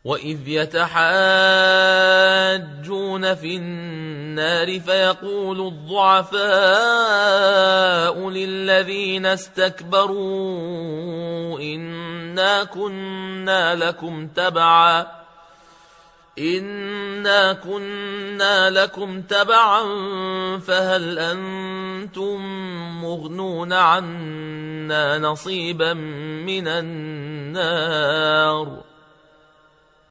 وإذ يتحاجون في النار فيقول الضعفاء للذين استكبروا إنا كنا لكم تبعا فهل أنتم مغنون عنا نصيبا من النار